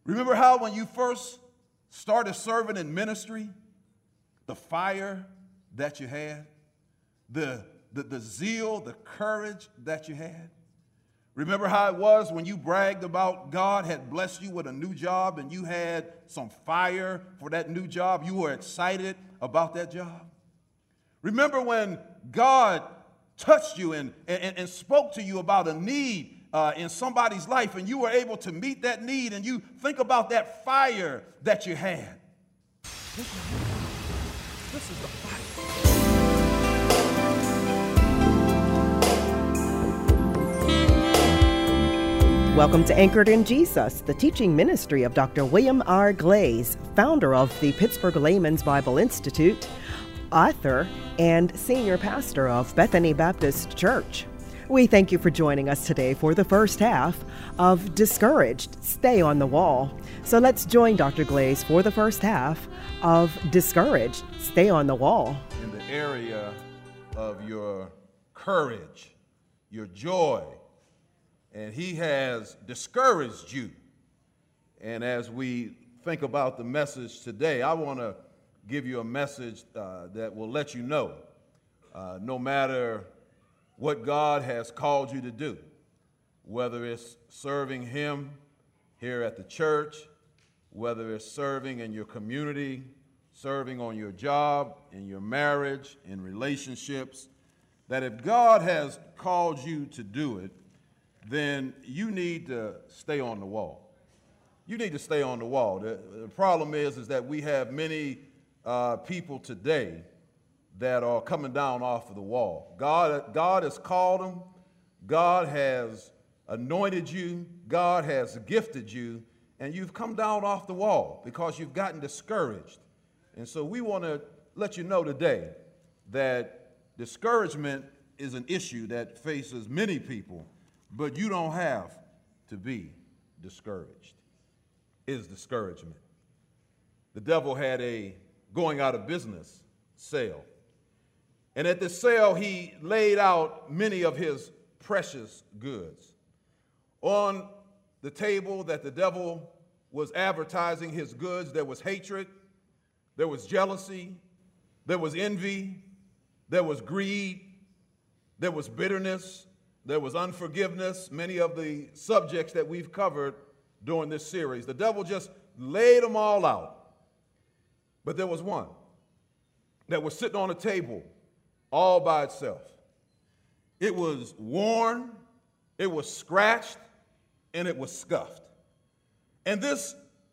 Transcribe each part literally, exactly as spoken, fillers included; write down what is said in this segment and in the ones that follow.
Remember how when you first started serving in ministry, the fire that you had, the, the, the zeal, the courage that you had? Remember how it was when you bragged about God had blessed you with a new job and you had some fire for that new job? You were excited about that job. Remember when God touched you and, and, and spoke to you about a need uh, in somebody's life and you were able to meet that need, and you think about that fire that you had. This is, this is the fire. Welcome to Anchored in Jesus, the teaching ministry of Doctor William R. Glaze, founder of the Pittsburgh Layman's Bible Institute, author, and senior pastor of Bethany Baptist Church. We thank you for joining us today for the first half of Discouraged, Stay on the Wall. So let's join Doctor Glaze for the first half of Discouraged, Stay on the Wall. In the area of your courage, your joy, and he has discouraged you. And as we think about the message today, I want to give you a message uh, that will let you know, uh, no matter what God has called you to do, whether it's serving him here at the church, whether it's serving in your community, serving on your job, in your marriage, in relationships, that if God has called you to do it, then you need to stay on the wall. You need to stay on the wall. The, the problem is, is that we have many uh, people today that are coming down off of the wall. God, God has called them. God has anointed you. God has gifted you. And you've come down off the wall because you've gotten discouraged. And so we want to let you know today that discouragement is an issue that faces many people. But you don't have to be discouraged. It's discouragement. The devil had a going out of business sale. And at this sale, he laid out many of his precious goods. On the table that the devil was advertising his goods, there was hatred, there was jealousy, there was envy, there was greed, there was bitterness, there was unforgiveness, many of the subjects that we've covered during this series. The devil just laid them all out. But there was one that was sitting on a table all by itself. It was worn, it was scratched, and it was scuffed. And this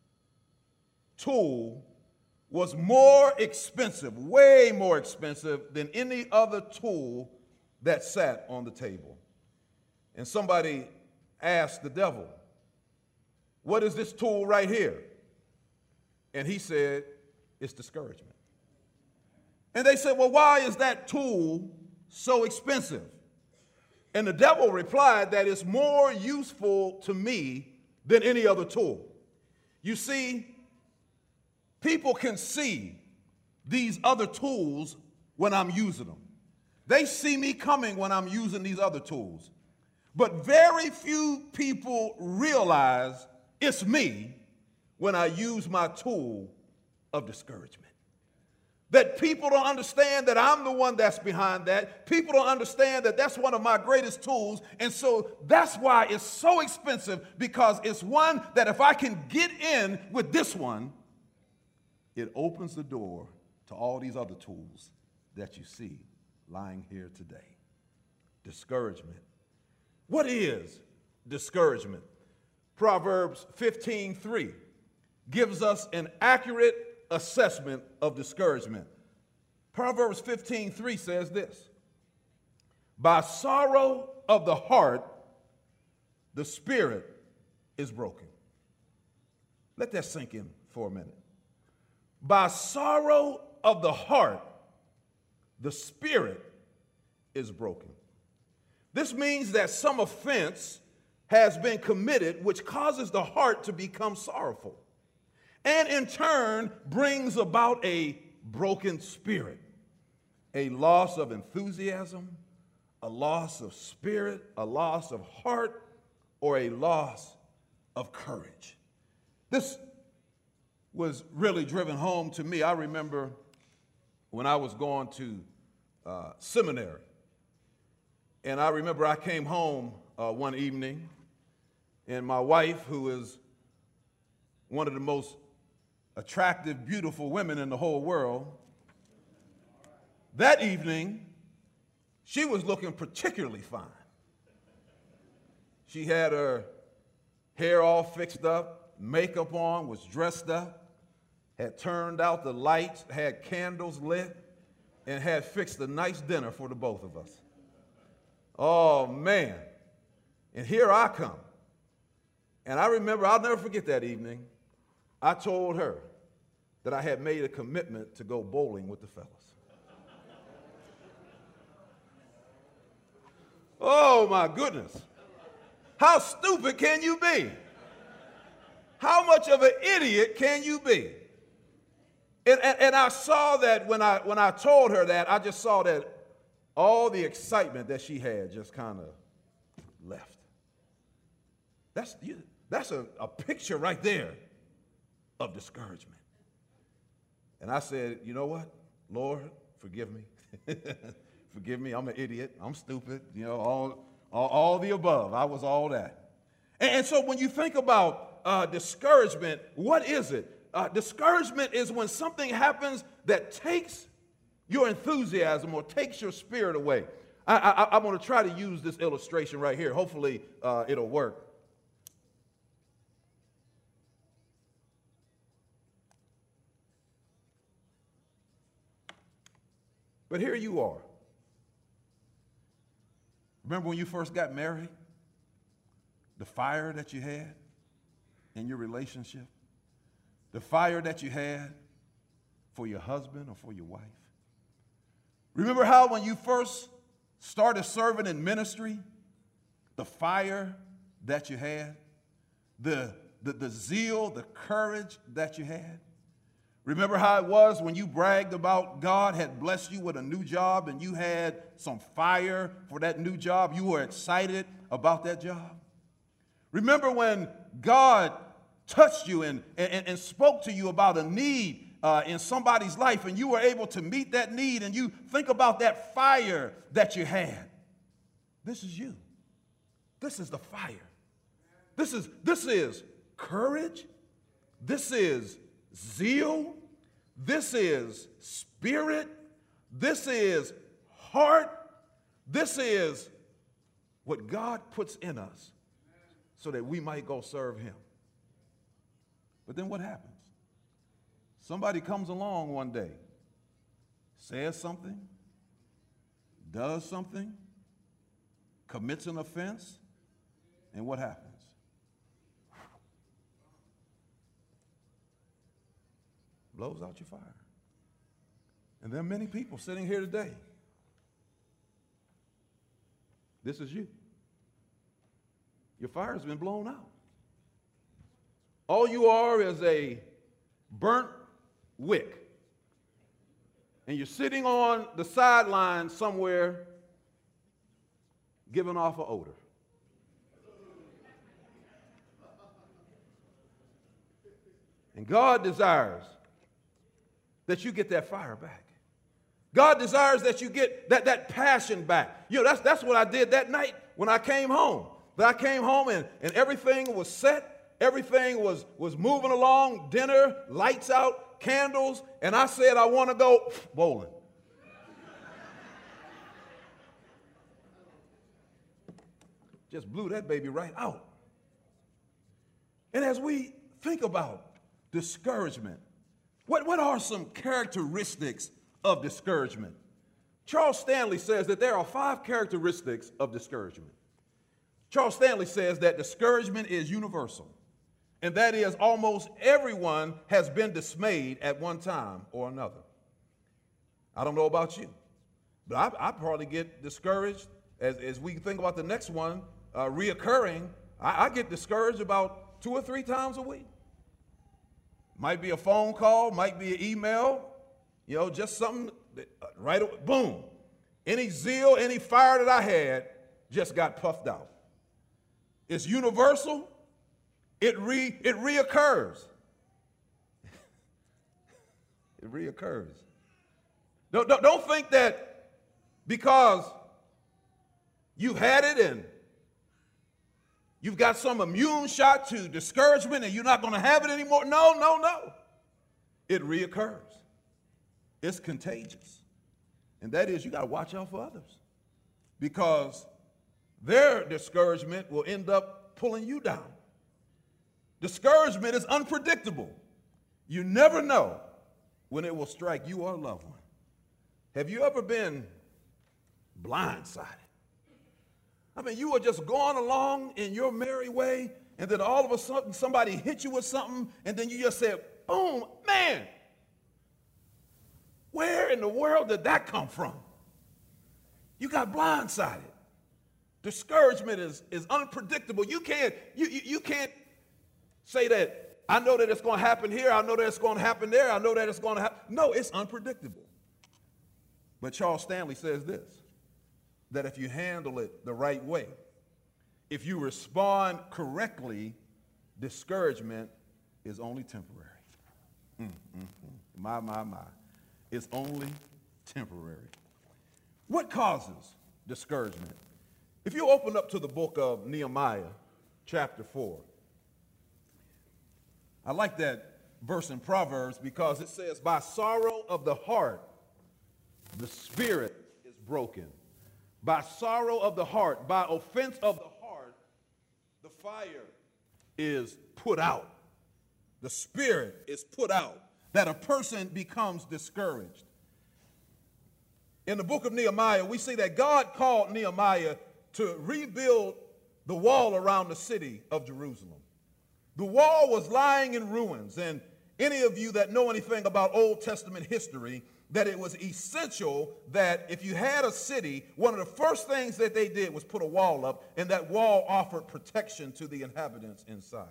tool was more expensive, way more expensive than any other tool that sat on the table. And somebody asked the devil, "What is this tool right here?" And he said, "It's discouragement." And they said, "Well, why is that tool so expensive?" And the devil replied that it's more useful to me than any other tool. You see, people can see these other tools when I'm using them. They see me coming when I'm using these other tools. But very few people realize it's me when I use my tool of discouragement. That people don't understand that I'm the one that's behind that. People don't understand that that's one of my greatest tools. And so that's why it's so expensive, because it's one that if I can get in with this one, it opens the door to all these other tools that you see lying here today. Discouragement. What is discouragement? Proverbs fifteen three gives us an accurate assessment of discouragement. Proverbs fifteen three says this: "By sorrow of the heart, the spirit is broken." Let that sink in for a minute. By sorrow of the heart, the spirit is broken. This means that some offense has been committed which causes the heart to become sorrowful, and in turn brings about a broken spirit, a loss of enthusiasm, a loss of spirit, a loss of heart, or a loss of courage. This was really driven home to me. I remember when I was going to uh, seminary, and I remember I came home uh, one evening, and my wife, who is one of the most attractive, beautiful women in the whole world, that evening, she was looking particularly fine. She had her hair all fixed up, makeup on, was dressed up, had turned out the lights, had candles lit, and had fixed a nice dinner for the both of us. Oh, man. And here I come. And I remember, I'll never forget that evening, I told her that I had made a commitment to go bowling with the fellas. Oh, my goodness. How stupid can you be? How much of an idiot can you be? And, and, and I saw that when I, when I told her that, I just saw that all the excitement that she had just kind of left. That's, that's a, a picture right there of discouragement. And I said, you know what? Lord, forgive me. Forgive me, I'm an idiot, I'm stupid, you know, all, all, all the above. I was all that. And, and so when you think about uh, discouragement, what is it? Uh, discouragement is when something happens that takes your enthusiasm or takes your spirit away. I, I, I'm going to try to use this illustration right here. Hopefully uh, it'll work. But here you are. Remember when you first got married? The fire that you had in your relationship? The fire that you had for your husband or for your wife? Remember how when you first started serving in ministry, the fire that you had? The, the, the zeal, the courage that you had? Remember how it was when you bragged about God had blessed you with a new job and you had some fire for that new job? You were excited about that job. Remember when God touched you and, and, and spoke to you about a need uh, in somebody's life and you were able to meet that need, and you think about that fire that you had? This is you. This is the fire. This is, this is courage. This is zeal. This is spirit. This is heart. This is what God puts in us so that we might go serve him. But then what happens? Somebody comes along one day, says something, does something, commits an offense, and what happens? Blows out your fire. And there are many people sitting here today. This is you. Your fire has been blown out. All you are is a burnt wick. And you're sitting on the sideline somewhere giving off an odor. And God desires that you get that fire back. God desires that you get that, that passion back. You know, that's, that's what I did that night when I came home. That I came home and, and everything was set. Everything was, was moving along. Dinner, lights out, candles. And I said, I want to go bowling. Just blew that baby right out. And as we think about discouragement, What, what are some characteristics of discouragement? Charles Stanley says that there are five characteristics of discouragement. Charles Stanley says that discouragement is universal, and that is almost everyone has been dismayed at one time or another. I don't know about you, but I, I probably get discouraged as, as we think about the next one, uh, reoccurring. I, I get discouraged about two or three times a week. Might be a phone call, might be an email, you know, just something that, uh, right away, boom. Any zeal, any fire that I had just got puffed out. It's universal, It re it reoccurs. It reoccurs. Don't, don't, don't think that because you've had it and you've got some immune shot to discouragement and you're not going to have it anymore. No, no, no. It reoccurs. It's contagious. And that is, you got to watch out for others because their discouragement will end up pulling you down. Discouragement is unpredictable. You never know when it will strike you or a loved one. Have you ever been blindsided? I mean, you were just going along in your merry way, and then all of a sudden somebody hit you with something, and then you just said, boom, man, where in the world did that come from? You got blindsided. Discouragement is, is unpredictable. You can't, you, you, you can't say that, I know that it's going to happen here, I know that it's going to happen there, I know that it's going to happen. No, it's unpredictable. But Charles Stanley says this, that if you handle it the right way, if you respond correctly, discouragement is only temporary. Mm, mm, mm. My, my, my. It's only temporary. What causes discouragement? If you open up to the book of Nehemiah, chapter four, I like that verse in Proverbs because it says, by sorrow of the heart, the spirit is broken. By sorrow of the heart, by offense of the heart, the fire is put out. The spirit is put out, that a person becomes discouraged. In the book of Nehemiah, we see that God called Nehemiah to rebuild the wall around the city of Jerusalem. The wall was lying in ruins, and any of you that know anything about Old Testament history, that it was essential that if you had a city, one of the first things that they did was put a wall up, and that wall offered protection to the inhabitants inside.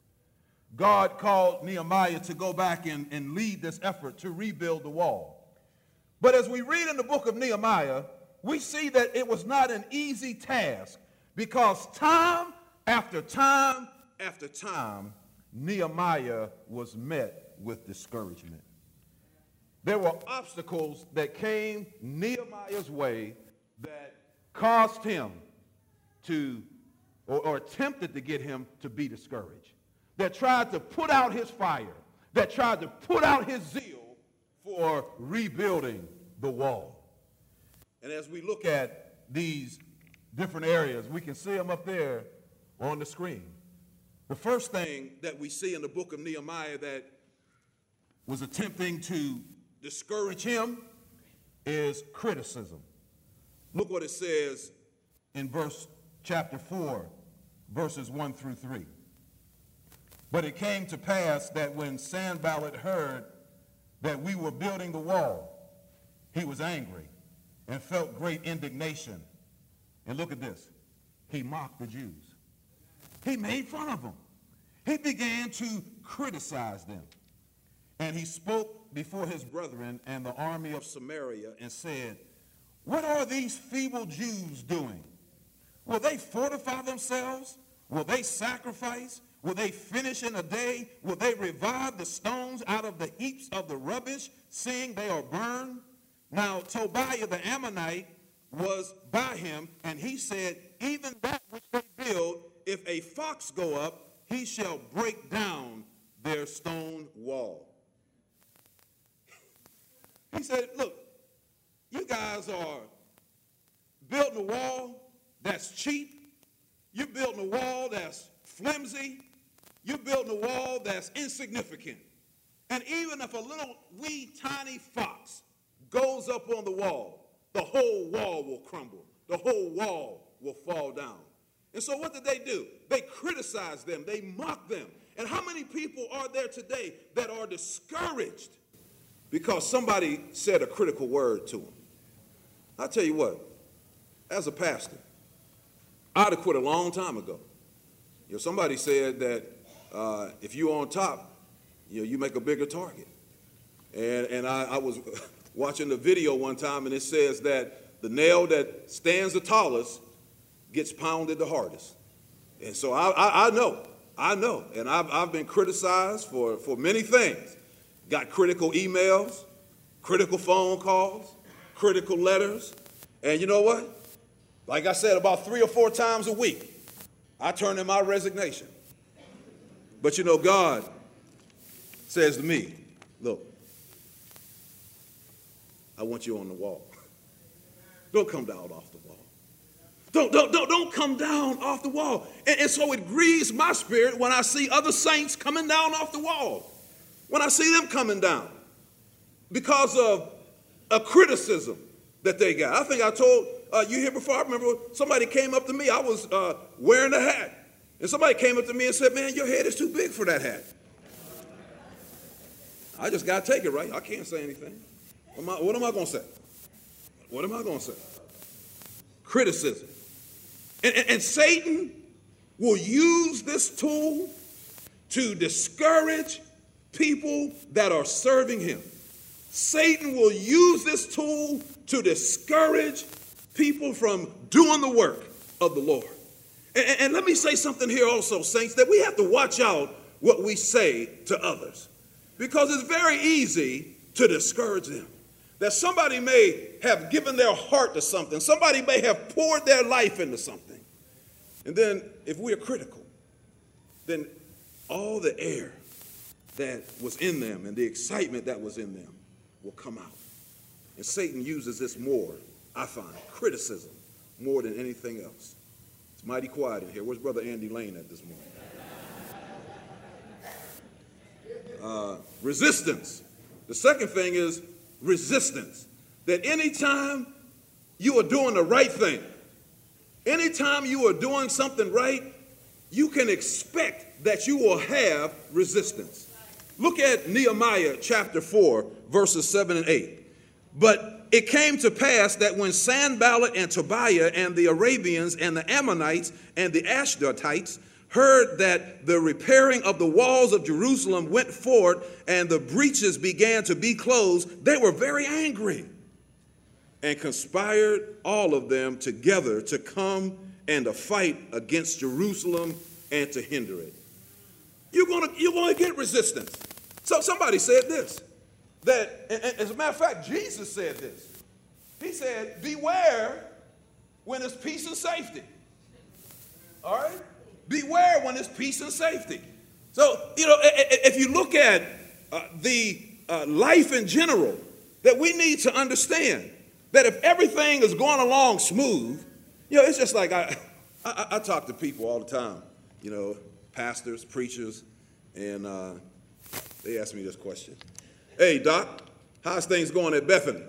God called Nehemiah to go back and, and lead this effort to rebuild the wall. But as we read in the book of Nehemiah, we see that it was not an easy task because time after time after time, Nehemiah was met with discouragement. There were obstacles that came Nehemiah's way that caused him to, or, or attempted to get him to be discouraged, that tried to put out his fire, that tried to put out his zeal for rebuilding the wall. And as we look at these different areas, we can see them up there on the screen. The first thing that we see in the book of Nehemiah that was attempting to discourage him is criticism. Look what it says in verse chapter four, verses one through three. But it came to pass that when Sanballat heard that we were building the wall, he was angry and felt great indignation. And look at this. He mocked the Jews. He made fun of them. He began to criticize them. And he spoke before his brethren and the army of Samaria and said, what are these feeble Jews doing? Will they fortify themselves? Will they sacrifice? Will they finish in a day? Will they revive the stones out of the heaps of the rubbish, seeing they are burned? Now Tobiah the Ammonite was by him, and he said, even that which they build, if a fox go up, he shall break down their stone wall. He said, look, you guys are building a wall that's cheap. You're building a wall that's flimsy. You're building a wall that's insignificant. And even if a little wee tiny fox goes up on the wall, the whole wall will crumble. The whole wall will fall down. And so what did they do? They criticized them. They mocked them. And how many people are there today that are discouraged because somebody said a critical word to them? I'll tell you what, as a pastor, I'd have quit a long time ago. You know, somebody said that uh, if you're on top, you know, you make a bigger target. And, and I, I was watching the video one time, and it says that the nail that stands the tallest gets pounded the hardest. And so I, I, I know, I know, and I've, I've been criticized for, for many things. Got critical emails, critical phone calls, critical letters. And you know what? Like I said, about three or four times a week, I turn in my resignation. But you know, God says to me, look, I want you on the wall. Don't come down off the wall. Don't, don't, don't, don't come down off the wall. And, and so it grieves my spirit when I see other saints coming down off the wall, when I see them coming down because of a criticism that they got. I think I told uh, you here before, I remember somebody came up to me, I was uh, wearing a hat, and somebody came up to me and said, man, your head is too big for that hat. I just got to take it, right? I can't say anything. What am I, what am I going to say? What am I going to say? Criticism. And, and, and Satan will use this tool to discourage people that are serving him. Satan will use this tool to discourage people from doing the work of the Lord. And, and let me say something here also, saints, that we have to watch out what we say to others, because it's very easy to discourage them. That somebody may have given their heart to something. Somebody may have poured their life into something. And then if we are critical, then all the air that was in them and the excitement that was in them will come out. And Satan uses this more, I find, criticism more than anything else. It's mighty quiet in here. Where's Brother Andy Lane at this morning? Uh, resistance. The second thing is resistance. That anytime you are doing the right thing, anytime you are doing something right, you can expect that you will have resistance. Look at Nehemiah chapter four, verses seven and eight. But it came to pass that when Sanballat and Tobiah and the Arabians and the Ammonites and the Ashdodites heard that the repairing of the walls of Jerusalem went forward and the breaches began to be closed, they were very angry and conspired all of them together to come and to fight against Jerusalem and to hinder it. You're going to, you're going to get resistance. So somebody said this, that, as a matter of fact, Jesus said this. He said, beware when it's peace and safety. All right? Beware when it's peace and safety. So, you know, if you look at uh, the uh, life in general, that we need to understand that if everything is going along smooth, you know, it's just like I, I, I talk to people all the time, you know, pastors, preachers, and uh, they ask me this question. Hey, Doc, how's things going at Bethany?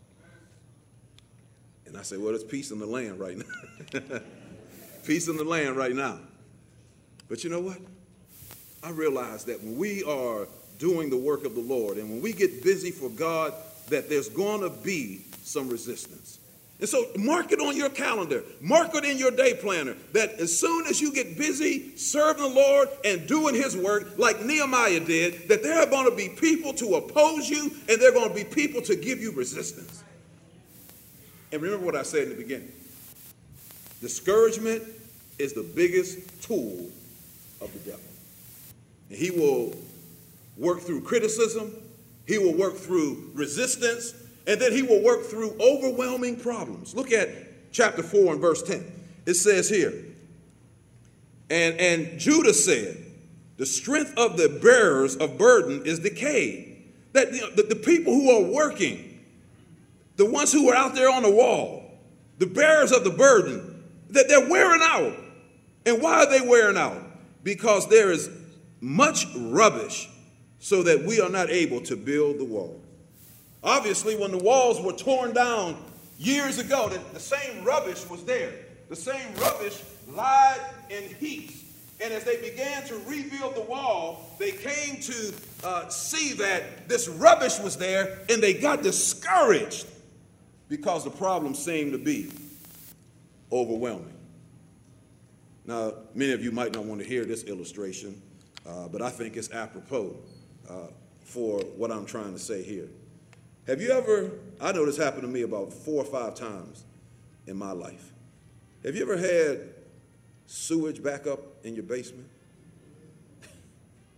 And I say, well, there's peace in the land right now. Peace in the land right now. But you know what? I realize that when we are doing the work of the Lord and when we get busy for God, that there's going to be some resistance. And so mark it on your calendar. Mark it in your day planner that as soon as you get busy serving the Lord and doing his work like Nehemiah did, that there are going to be people to oppose you and there are going to be people to give you resistance. And remember what I said in the beginning. Discouragement is the biggest tool of the devil. And he will work through criticism, he will work through resistance, and then he will work through overwhelming problems. Look at chapter four and verse ten. It says here, and, and Judah said, the strength of the bearers of burden is decayed. That you know, the, the people who are working, the ones who are out there on the wall, the bearers of the burden, that they're wearing out. And why are they wearing out? Because there is much rubbish so that we are not able to build the wall. Obviously, when the walls were torn down years ago, the, the same rubbish was there. The same rubbish lied in heaps. And as they began to rebuild the wall, they came to uh, see that this rubbish was there, and they got discouraged because the problem seemed to be overwhelming. Now, many of you might not want to hear this illustration, uh, but I think it's apropos uh, for what I'm trying to say here. Have you ever, I know this happened to me about four or five times in my life. Have you ever had sewage back up in your basement?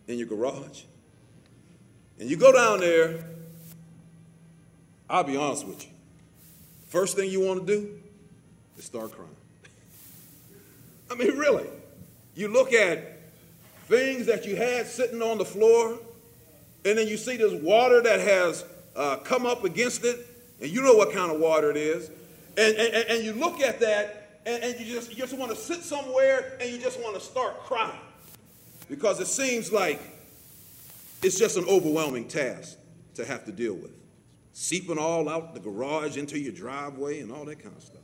in your garage, and you go down there, I'll be honest with you. First thing you want to do is start crying. I mean, really. You look at things that you had sitting on the floor, and then you see this water that has uh, come up against it, and you know what kind of water it is. And, and, and you look at that, and, and you just, you just want to sit somewhere, and you just want to start crying. Because it seems like it's just an overwhelming task to have to deal with. Seeping all out the garage into your driveway and all that kind of stuff.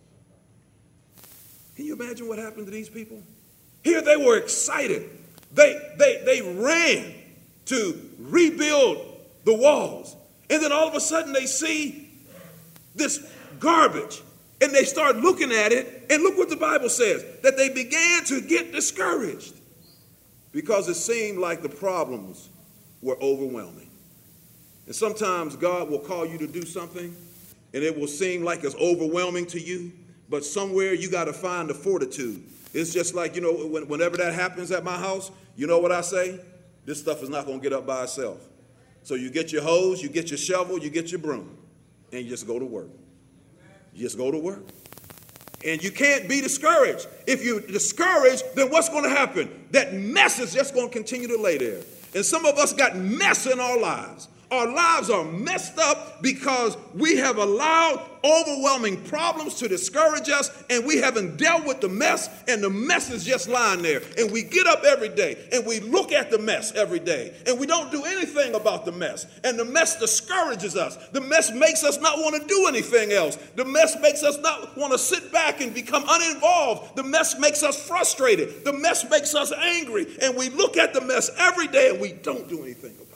Can you imagine what happened to these people? Here they were excited. They, they, they ran to rebuild the walls. And then all of a sudden they see this garbage. And they start looking at it. And look what the Bible says. That they began to get discouraged. Because it seemed like the problems were overwhelming. And sometimes God will call you to do something. And it will seem like it's overwhelming to you. But somewhere you got to find the fortitude. It's just like, you know, when, whenever that happens at my house, you know what I say? This stuff is not going to get up by itself. So you get your hose, you get your shovel, you get your broom, and you just go to work. You just go to work. And you can't be discouraged. If you're discouraged, then what's going to happen? That mess is just going to continue to lay there. And some of us got mess in our lives. Our lives are messed up because we have allowed overwhelming problems to discourage us, and we haven't dealt with the mess, and the mess is just lying there. And we get up every day, and we look at the mess every day, and we don't do anything about the mess. And the mess discourages us. The mess makes us not want to do anything else. The mess makes us not want to sit back and become uninvolved. The mess makes us frustrated. The mess makes us angry. And we look at the mess every day, and we don't do anything about it.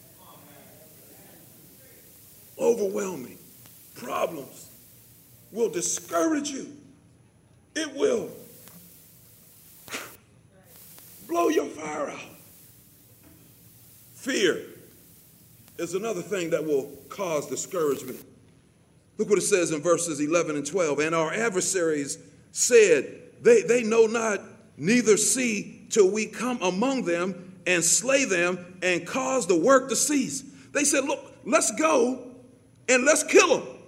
Overwhelming problems will discourage you. It will blow your fire out. Fear is another thing that will cause discouragement. Look what it says in verses eleven and twelve. And our adversaries said, they, they know not, neither see till we come among them and slay them and cause the work to cease. They said, look, let's go and let's kill them.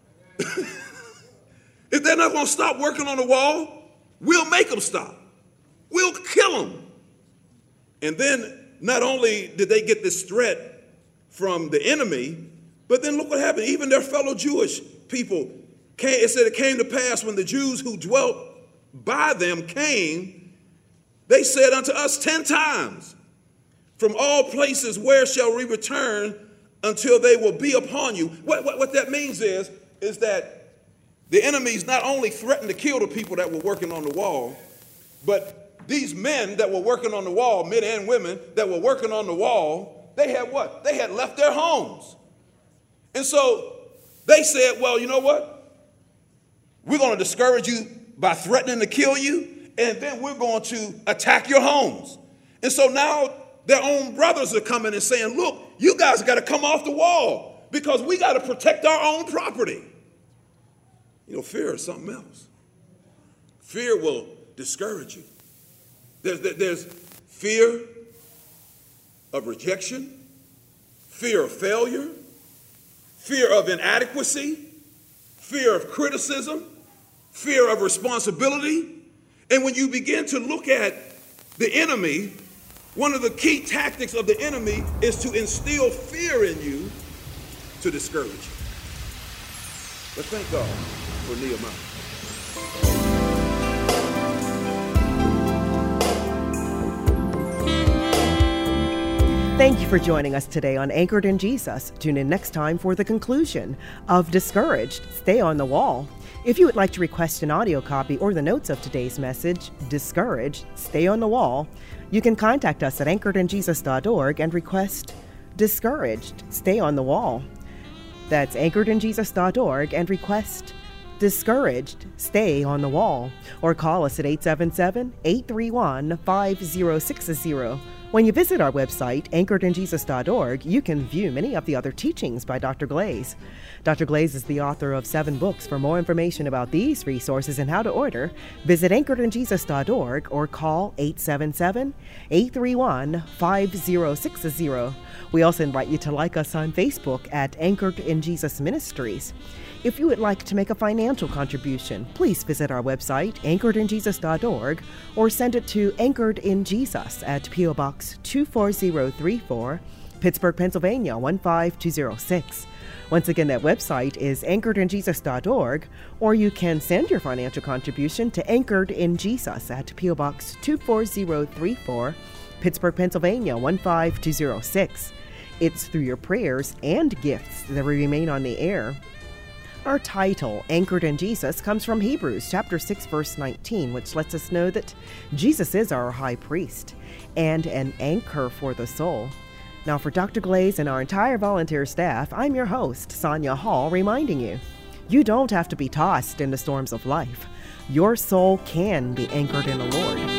If they're not going to stop working on the wall, we'll make them stop. We'll kill them. And then not only did they get this threat from the enemy, but then look what happened. Even their fellow Jewish people came. It said it came to pass when the Jews who dwelt by them came, they said unto us ten times, from all places where shall we return until they will be upon you. What, what, what that means is, is that the enemies not only threatened to kill the people that were working on the wall, but these men that were working on the wall, men and women that were working on the wall, they had what? They had left their homes. And so they said, well, you know what? We're going to discourage you by threatening to kill you, and then we're going to attack your homes. And so now their own brothers are coming and saying, look, you guys got to come off the wall because we got to protect our own property. You know, fear is something else. Fear will discourage you. There's, there's fear of rejection, fear of failure, fear of inadequacy, fear of criticism, fear of responsibility. And when you begin to look at the enemy, one of the key tactics of the enemy is to instill fear in you to discourage you. But thank God for Nehemiah. Thank you for joining us today on Anchored in Jesus. Tune in next time for the conclusion of Discouraged, Stay on the Wall. If you would like to request an audio copy or the notes of today's message, Discouraged, Stay on the Wall, you can contact us at anchored in jesus dot org and request Discouraged, Stay on the Wall. That's anchored in jesus dot org and request Discouraged, Stay on the Wall. Or call us at eight seven seven, eight three one, five zero six zero. When you visit our website, anchored in jesus dot org, you can view many of the other teachings by Doctor Glaze. Doctor Glaze is the author of seven books. For more information about these resources and how to order, visit anchored in jesus dot org or call eight seven seven, eight three one, five zero six zero. We also invite you to like us on Facebook at Anchored in Jesus Ministries. If you would like to make a financial contribution, please visit our website, anchored in jesus dot org, or send it to Anchored in Jesus at P O Box two four zero three four, Pittsburgh, Pennsylvania one five two zero six. Once again, that website is anchored in jesus dot org, or you can send your financial contribution to Anchored in Jesus at P O Box two four zero three four, Pittsburgh, Pennsylvania one five two zero six. It's through your prayers and gifts that we remain on the air. Our title, Anchored in Jesus, comes from Hebrews chapter six, verse nineteen, which lets us know that Jesus is our high priest and an anchor for the soul. Now, for Doctor Glaze and our entire volunteer staff, I'm your host, Sonia Hall, reminding you, you don't have to be tossed in the storms of life. Your soul can be anchored in the Lord.